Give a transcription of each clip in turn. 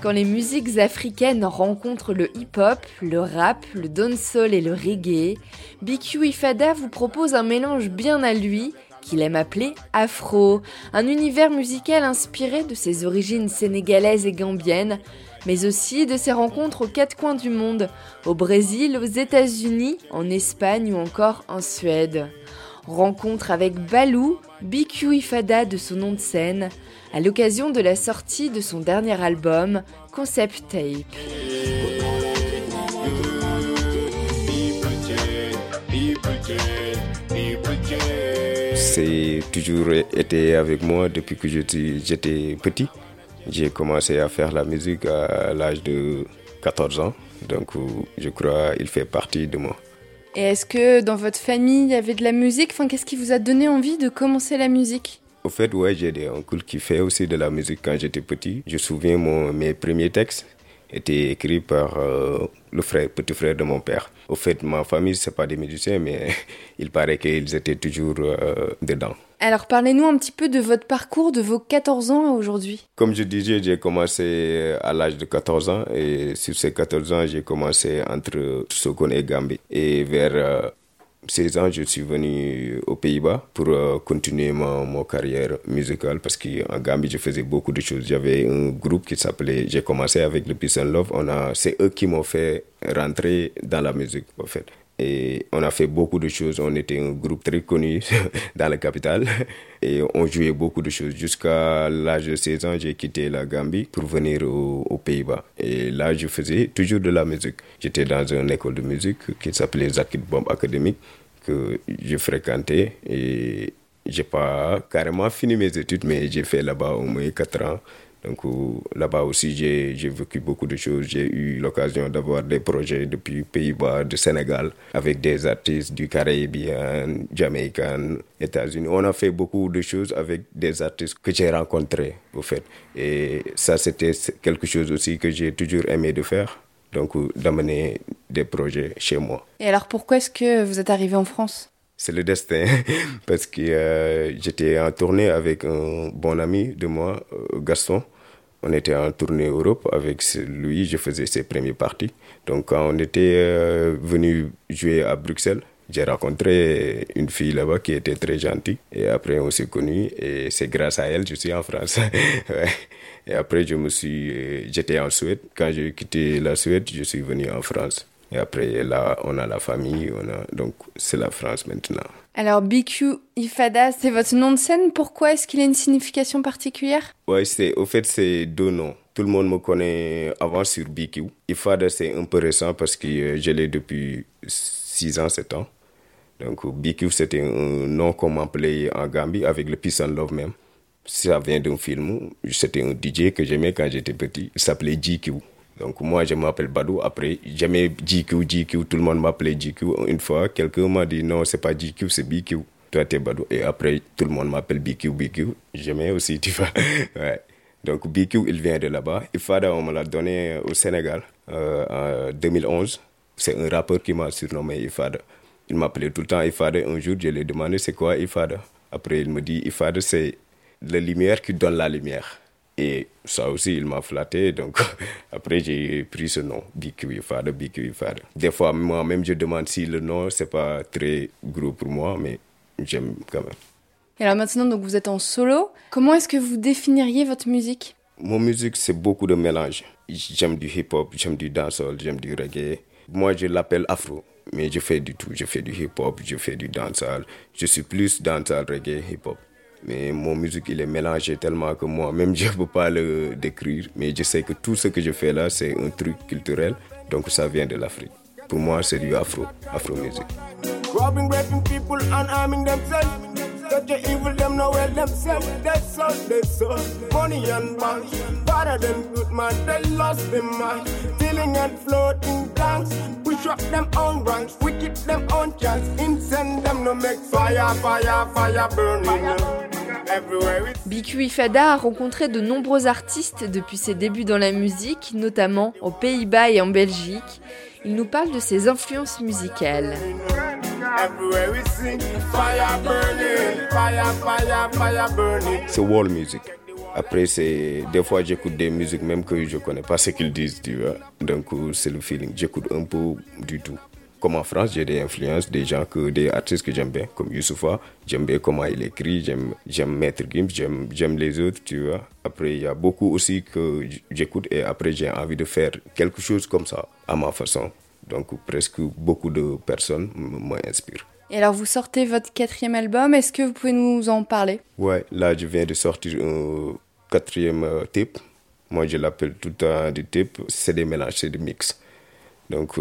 quand les musiques africaines rencontrent le hip-hop, le rap, le dancehall et le reggae, BQ Ifada vous propose un mélange bien à lui, qu'il aime appeler afro, un univers musical inspiré de ses origines sénégalaises et gambiennes, mais aussi de ses rencontres aux quatre coins du monde, au Brésil, aux États-Unis, en Espagne ou encore en Suède. Rencontre avec Balou, BQ Ifada de son nom de scène, à l'occasion de la sortie de son dernier album, Concept Tape. C'est toujours été avec moi depuis que j'étais petit. J'ai commencé à faire la musique à l'âge de 14 ans, donc je crois qu'il fait partie de moi. Et est-ce que dans votre famille, il y avait de la musique ? Qu'est-ce qui vous a donné envie de commencer la musique ? Au fait, ouais, j'ai des oncles qui font aussi de la musique quand j'étais petit. Je me souviens, mes premiers textes étaient écrits par le petit frère de mon père. Au fait, ma famille, ce n'est pas des musiciens, mais il paraît qu'ils étaient toujours dedans. Alors, parlez-nous un petit peu de votre parcours, de vos 14 ans à aujourd'hui. Comme je disais, j'ai commencé à l'âge de 14 ans et sur ces 14 ans, j'ai commencé entre Sokone et Gambie. Et vers 16 ans, je suis venu aux Pays-Bas pour continuer ma carrière musicale parce qu'en Gambie, je faisais beaucoup de choses. J'avais un groupe qui s'appelait, j'ai commencé avec le Peace and Love. C'est eux qui m'ont fait rentrer dans la musique, en fait. Et on a fait beaucoup de choses. On était un groupe très connu dans la capitale. Et on jouait beaucoup de choses. Jusqu'à l'âge de 16 ans, j'ai quitté la Gambie pour venir aux Pays-Bas. Et là, je faisais toujours de la musique. J'étais dans une école de musique qui s'appelait Zakid Bomb Academy, que je fréquentais. Et j'ai pas carrément fini mes études, mais j'ai fait là-bas au moins 4 ans. Donc là-bas aussi, j'ai vécu beaucoup de choses. J'ai eu l'occasion d'avoir des projets depuis Pays-Bas, du Sénégal, avec des artistes du Caribéen, Jamaïcain, États-Unis. On a fait beaucoup de choses avec des artistes que j'ai rencontrés, au fait. Et ça, c'était quelque chose aussi que j'ai toujours aimé de faire. Donc, d'amener des projets chez moi. Et alors, pourquoi est-ce que vous êtes arrivé en France ? C'est le destin, parce que j'étais en tournée avec un bon ami de moi, Gaston. On était en tournée Europe avec lui, je faisais ses premières parties. Donc quand on était venu jouer à Bruxelles, j'ai rencontré une fille là-bas qui était très gentille. Et après on s'est connus et c'est grâce à elle que je suis en France. Ouais. Et après j'étais en Suède. Quand j'ai quitté la Suède, je suis venu en France. Et après, là, on a la famille, donc c'est la France maintenant. Alors, BQ Ifada, c'est votre nom de scène. Pourquoi est-ce qu'il a une signification particulière ? Ouais, au fait, c'est 2 noms. Tout le monde me connaît avant sur BQ. Ifada, c'est un peu récent parce que je l'ai depuis 6 ans, 7 ans. Donc, BQ, c'était un nom qu'on m'appelait en Gambie avec le Peace and Love même. Ça vient d'un film. C'était un DJ que j'aimais quand j'étais petit. Il s'appelait GQ. Donc moi, je m'appelle Badou. Après, j'aimais GQ. Tout le monde m'appelait GQ. Une fois, quelqu'un m'a dit non, c'est pas GQ, c'est BQ. Toi, t'es Badou. Et après, tout le monde m'appelle BQ. J'aimais aussi, tu vois. Ouais. Donc BQ, il vient de là-bas. Ifada, on me l'a donné au Sénégal en 2011. C'est un rappeur qui m'a surnommé Ifada. Il m'appelait tout le temps Ifada. Un jour, je lui ai demandé c'est quoi Ifada. Après, il me dit Ifada, c'est la lumière qui donne la lumière. Et ça aussi, il m'a flatté. Donc, après, j'ai pris ce nom, BQ Ifada. Des fois, moi-même, je demande si le nom, c'est pas très gros pour moi, mais j'aime quand même. Et alors maintenant, donc, vous êtes en solo. Comment est-ce que vous définiriez votre musique ? Mon musique, c'est beaucoup de mélange. J'aime du hip-hop, j'aime du dancehall, j'aime du reggae. Moi, je l'appelle afro, mais je fais du tout. Je fais du hip-hop, je fais du dancehall. Je suis plus dancehall, reggae, hip-hop. Mais mon musique, il est mélangé tellement que moi-même, je ne peux pas le décrire. Mais je sais que tout ce que je fais là, c'est un truc culturel. Donc ça vient de l'Afrique. Pour moi, c'est du afro-musique. Robbing, raping people and arming themselves. Such a evil, them know well themselves. That's all. Money and banks. Better than good man, they lost their mind. Stealing and floating tanks. Push up them own ranks. Wicked them own chance. Incense them no make fire burning. BQ Ifada a rencontré de nombreux artistes depuis ses débuts dans la musique, notamment aux Pays-Bas et en Belgique. Il nous parle de ses influences musicales. C'est world music. Après, des fois, j'écoute des musiques même que je ne connais pas ce qu'ils disent, tu vois. Donc, c'est le feeling. J'écoute un peu du tout. Comme en France, j'ai des influences, des artistes que j'aime bien, comme Youssoupha. J'aime bien comment il écrit, j'aime Maître Gims, j'aime les autres, tu vois. Après, il y a beaucoup aussi que j'écoute et après, j'ai envie de faire quelque chose comme ça, à ma façon. Donc, presque beaucoup de personnes m'inspirent. Et alors, vous sortez votre 4e album, est-ce que vous pouvez nous en parler? Ouais, là, je viens de sortir un 4e tape. Moi, je l'appelle tout le temps des tapes. C'est des mélanges, c'est des mix. Donc,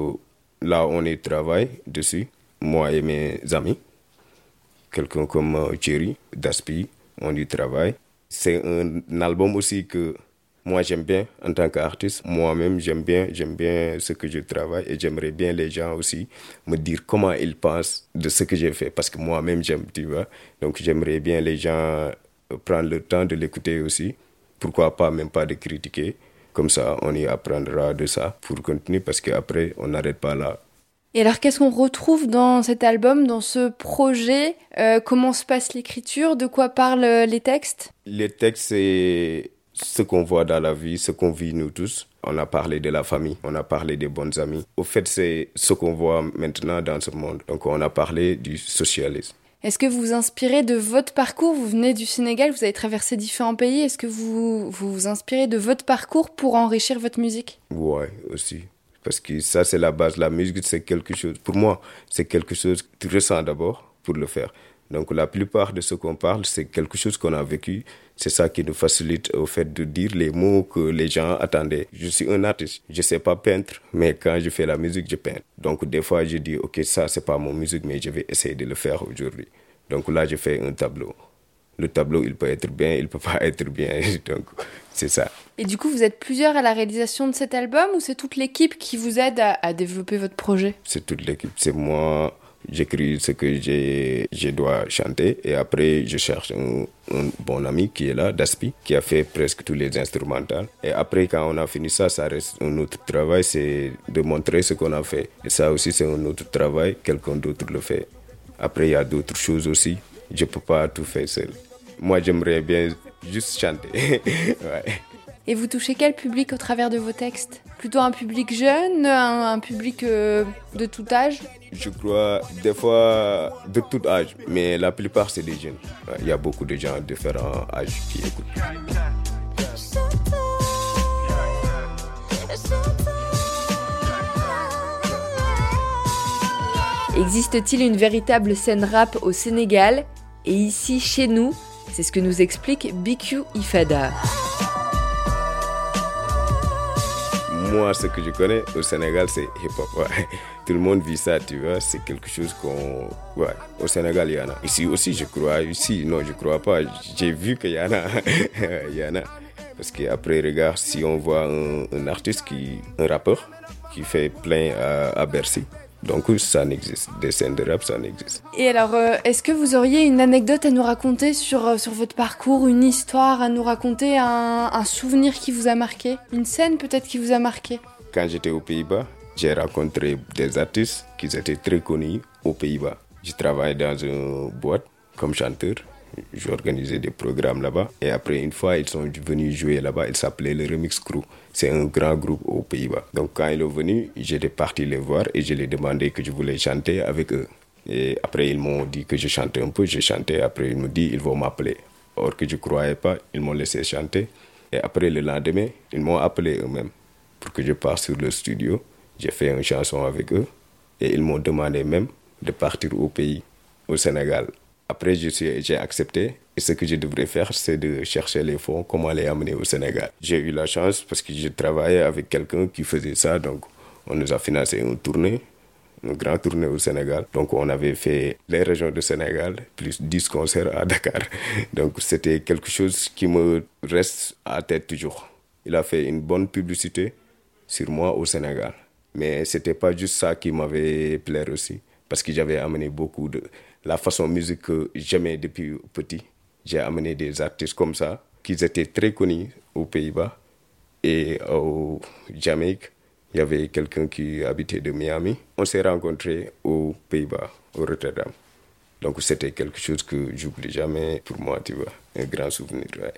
là, on y travaille dessus. Moi et mes amis. Quelqu'un comme Thierry, Daspi, on y travaille. C'est un album aussi que moi, j'aime bien en tant qu'artiste. Moi-même, j'aime bien ce que je travaille et j'aimerais bien les gens aussi me dire comment ils pensent de ce que j'ai fait parce que moi-même, j'aime, tu vois. Donc, j'aimerais bien les gens prendre le temps de l'écouter aussi. Pourquoi pas, même pas de critiquer. Comme ça, on y apprendra de ça pour continuer parce qu'après, on n'arrête pas là. Et alors, qu'est-ce qu'on retrouve dans cet album, dans ce projet? Comment se passe l'écriture? De quoi parlent les textes? Les textes, c'est ce qu'on voit dans la vie, ce qu'on vit nous tous. On a parlé de la famille, on a parlé des bonnes amies. Au fait, c'est ce qu'on voit maintenant dans ce monde. Donc, on a parlé du socialisme. Est-ce que vous vous inspirez de votre parcours? Vous venez du Sénégal, vous avez traversé différents pays. Est-ce que vous vous inspirez de votre parcours pour enrichir votre musique? Ouais, aussi. Parce que ça, c'est la base. La musique, c'est quelque chose. Pour moi, c'est quelque chose que tu ressens d'abord pour le faire. Donc, la plupart de ce qu'on parle, c'est quelque chose qu'on a vécu. C'est ça qui nous facilite au fait de dire les mots que les gens attendaient. Je suis un artiste. Je ne sais pas peindre, mais quand je fais la musique, je peins. Donc, des fois, je dis, OK, ça, c'est pas mon musique, mais je vais essayer de le faire aujourd'hui. Donc là, je fais un tableau. Le tableau, il peut être bien, il ne peut pas être bien. Donc, c'est ça. Et du coup, vous êtes plusieurs à la réalisation de cet album ou c'est toute l'équipe qui vous aide à développer votre projet? C'est toute l'équipe. C'est moi, j'écris ce que je dois chanter et après, je cherche un bon ami qui est là, Daspi, qui a fait presque tous les instrumentales. Et après, quand on a fini ça, ça reste un autre travail, c'est de montrer ce qu'on a fait. Et ça aussi, c'est un autre travail, quelqu'un d'autre le fait. Après, il y a d'autres choses aussi. Je ne peux pas tout faire seul. Moi, j'aimerais bien juste chanter. Ouais. Et vous touchez quel public au travers de vos textes? Plutôt un public jeune, un public de tout âge? Je crois des fois de tout âge, mais la plupart c'est des jeunes. Il y a beaucoup de gens de différents âges qui écoutent. Existe-t-il une véritable scène rap au Sénégal? Et ici, chez nous, c'est ce que nous explique BQ Ifada. Moi, ce que je connais au Sénégal, c'est hip-hop. Ouais. Tout le monde vit ça, tu vois. C'est quelque chose qu'on... Ouais, au Sénégal, il y en a. Ici aussi, je crois. Ici, non, je crois pas. J'ai vu qu'il y en a. Il y en a. Parce qu'après, regarde, si on voit un artiste, un rappeur, qui fait plein à Bercy. Donc ça n'existe. Des scènes de rap, ça n'existe. Et alors, est-ce que vous auriez une anecdote à nous raconter sur votre parcours, une histoire à nous raconter, un souvenir qui vous a marqué? Une scène peut-être qui vous a marqué? Quand j'étais aux Pays-Bas, j'ai rencontré des artistes qui étaient très connus aux Pays-Bas. Je travaillais dans une boîte comme chanteur. J'organisais des programmes là-bas. Et après, une fois, ils sont venus jouer là-bas. Ils s'appelaient le Remix Crew. C'est un grand groupe aux Pays-Bas. Donc, quand ils sont venus, j'étais parti les voir et je les demandais que je voulais chanter avec eux. Et après, ils m'ont dit que je chantais un peu. J'ai chanté. Après, ils m'ont dit qu'ils vont m'appeler. Or que je ne croyais pas, ils m'ont laissé chanter. Et après, le lendemain, ils m'ont appelé eux-mêmes pour que je parte sur le studio. J'ai fait une chanson avec eux. Et ils m'ont demandé même de partir au pays, au Sénégal. Après, j'ai accepté. Et ce que je devrais faire, c'est de chercher les fonds, comment les amener au Sénégal. J'ai eu la chance parce que je travaillais avec quelqu'un qui faisait ça. Donc, on nous a financé une grande tournée au Sénégal. Donc, on avait fait les régions du Sénégal, plus 10 concerts à Dakar. Donc, c'était quelque chose qui me reste à tête toujours. Il a fait une bonne publicité sur moi au Sénégal. Mais ce n'était pas juste ça qui m'avait plu aussi. Parce que j'avais amené beaucoup de... La façon musique que j'aimais depuis petit, j'ai amené des artistes comme ça, qui étaient très connus aux Pays-Bas. Et au Jamaïque, il y avait quelqu'un qui habitait de Miami. On s'est rencontrés aux Pays-Bas, au Rotterdam. Donc c'était quelque chose que j'oublie jamais pour moi, tu vois. Un grand souvenir, ouais.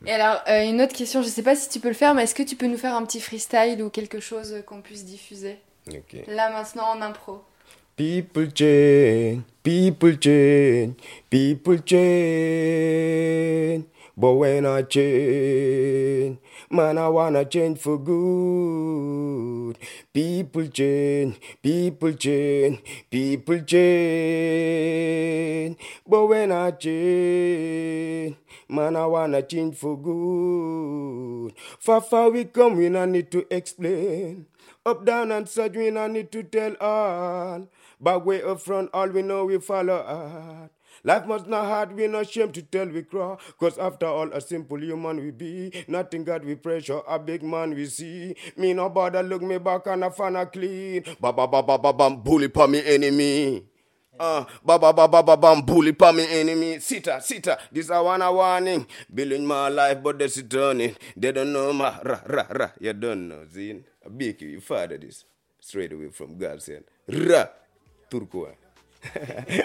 Et alors, une autre question, je sais pas si tu peux le faire, mais est-ce que tu peux nous faire un petit freestyle ou quelque chose qu'on puisse diffuser? Ok. Là, maintenant, en impro. People change, people change, people change. But when I change, man, I wanna change for good. People change, people change, people change. But when I change, man, I wanna change for good. Far we come, we not need to explain. Up, down, and side, we not need to tell all. Back way up front, all we know we follow hard. Life must not hard, we not shame to tell we cry. Cause after all, a simple human we be. Nothing God we pressure, a big man we see. Me no bother, look me back and I find a clean. Ba ba ba ba ba bam, bully pa me enemy. Ba ba ba ba ba bam, bully pa me enemy. Sita, this I want a warning. Building my life, but that's it turning. They don't know my ra. You don't know, Zin. I beg you father this. Straight away from God saying, ra, turquoise. All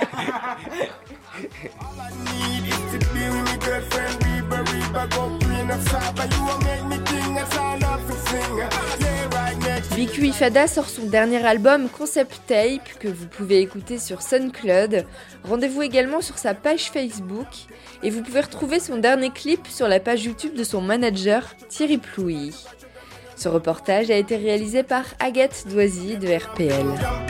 I need is to be with my girlfriend, Reba, go clean up Saba. You will make me king, that's all I love to sing. Yeah, right next. BQ Ifada sort son dernier album Concept Tape que vous pouvez écouter sur SoundCloud. Rendez-vous également sur sa page Facebook et vous pouvez retrouver son dernier clip sur la page YouTube de son manager Thierry Plouy. Ce reportage a été réalisé par Agathe Doisy de RPL.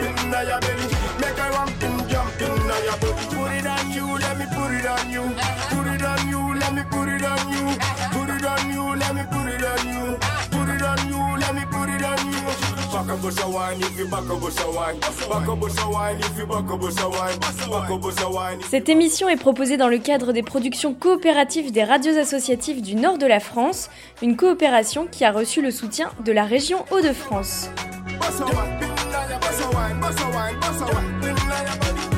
Cette émission est proposée dans le cadre des productions coopératives des radios associatives du nord de la France, une coopération qui a reçu le soutien de la région Hauts-de-France.